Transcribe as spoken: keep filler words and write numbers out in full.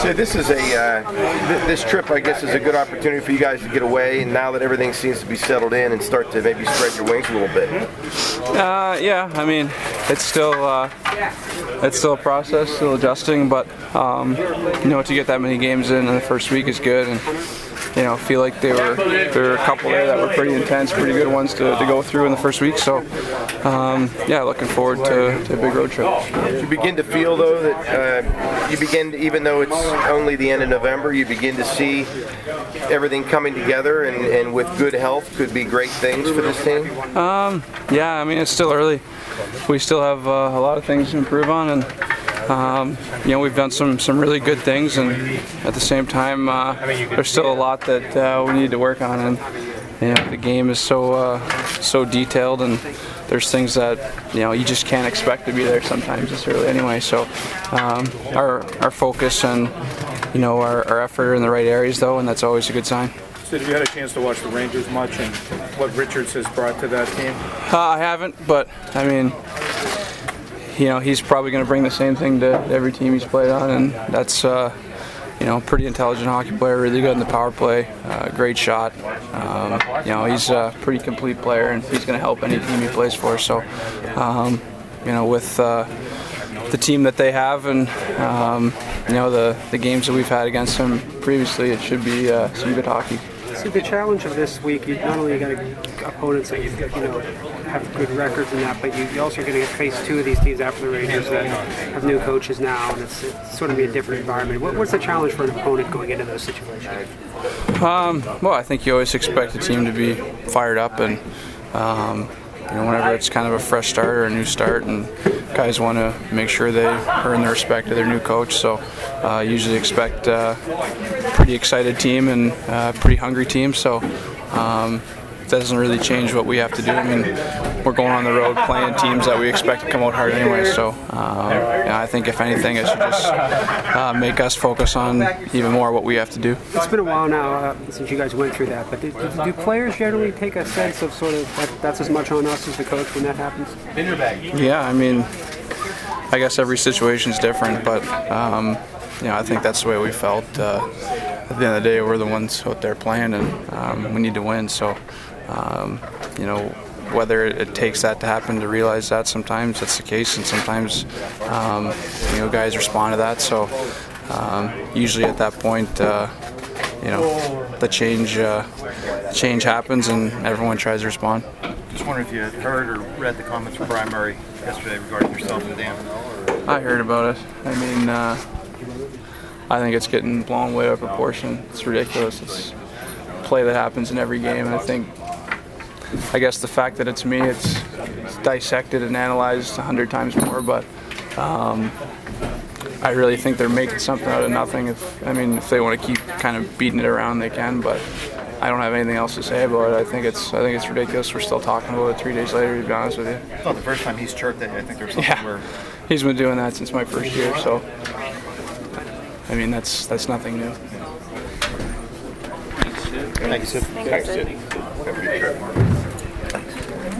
So this is a uh, th- this trip, I guess, is a good opportunity for you guys to get away, and now that everything seems to be settled in, and start to maybe spread your wings a little bit. Uh, yeah, I mean, it's still uh, it's still a process, still adjusting, but um, you know, to get that many games in in the first week is good, and you know, feel like there were there were a couple there that were pretty intense, pretty good ones to, to go through in the first week. So um, yeah, looking forward to, to a big road trip. You begin to feel though that uh, you begin, to, even though it's only the end of November, you begin to see everything coming together, and, and with good health could be great things for this team. Um, yeah, I mean, it's still early. We still have uh, a lot of things to improve on, and Um, you know, we've done some, some really good things, and at the same time, uh, there's still a lot that uh, we need to work on. And you know, the game is so uh, so detailed, and there's things that you know you just can't expect to be there sometimes this early anyway. So um, our our focus and you know our, our effort are in the right areas though, and that's always a good sign. So have you had a chance to watch the Rangers much, and what Richards has brought to that team? Uh, I haven't, but I mean. You know, he's probably going to bring the same thing to every team he's played on, and that's, uh, you know, pretty intelligent hockey player, really good in the power play, uh, great shot. Um, you know, he's a pretty complete player, and he's going to help any team he plays for. So, um, you know, with uh, the team that they have, and um, you know, the the games that we've had against him previously, it should be uh, some good hockey. So the challenge of this week, you not only got opponents that you know have good records in that, but you, you also are going to face two of these teams after the Rangers that have new coaches now, and it's, it's sort of be a different environment. What, what's the challenge for an opponent going into those situations? Um, well, I think you always expect a team to be fired up, and um, you know, whenever it's kind of a fresh start or a new start, and guys want to make sure they earn the respect of their new coach. So uh, usually expect a pretty excited team and a pretty hungry team. So um, it doesn't really change what we have to do. I mean, we're going on the road playing teams that we expect to come out hard anyway. So um, yeah, I think if anything, it should just uh, make us focus on even more what we have to do. It's been a while now uh, since you guys went through that, but do, do players generally take a sense of sort of that, that's as much on us as the coach when that happens? Yeah, I mean, I guess every situation is different, but um, you know, I think that's the way we felt. Uh, at the end of the day, we're the ones out there playing, and um, we need to win. So, um, you know, whether it takes that to happen to realize that, sometimes that's the case, and sometimes um, you know, guys respond to that. So, um, usually at that point, uh, you know, the change uh, change happens, and everyone tries to respond. Just wondering if you had heard or read the comments from Brian Murray yesterday regarding yourself and Dan. I heard about it. I mean, uh, I think it's getting blown way out of proportion. It's ridiculous. It's a play that happens in every game, and I think, I guess the fact that it's me, it's, it's dissected and analyzed a hundred times more, but um, I really think they're making something out of nothing. If, I mean, if they want to keep kind of beating it around, they can, but I don't have anything else to say about it. I think it's I think it's ridiculous. We're still talking about it three days later, to be honest with you. It's not the first time he's chirped it. I think there's something yeah. where... He's been doing that since my first year, so I mean, that's that's nothing new. Thanks, Sid. Thanks, Sid. Have a good trip.